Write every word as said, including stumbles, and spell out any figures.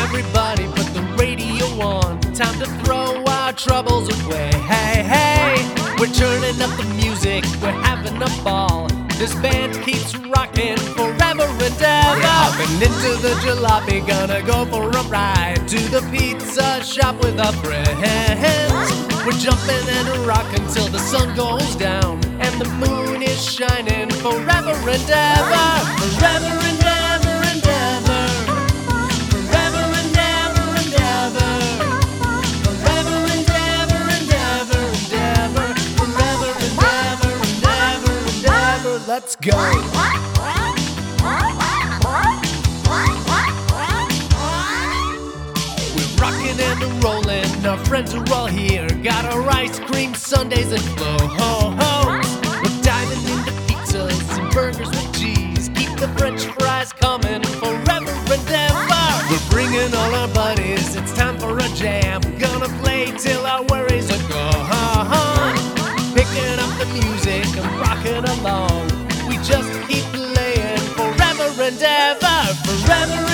Everybody put the radio on. Time to throw our troubles away. Hey, hey, we're turning up the music, we're having a ball. This band keeps rocking forever and ever. We're hopping into the jalopy, gonna go for a ride to the pizza shop with our friends. We're jumping and rocking till the sun goes down and the moon is shining forever and ever. Forever and ever and ever. Forever and ever and ever. Forever and ever and ever and ever. Forever and ever and ever and ever. Let's go. Rockin' and rollin', our friends are all here. Got our ice cream sundaes and flow ho ho. We're diving into pizzas and burgers with cheese. Keep the French fries coming forever and ever. We're bringing all our buddies, it's time for a jam. Gonna play till our worries are gone. Picking up the music and rocking along. We just keep playing forever and ever, forever.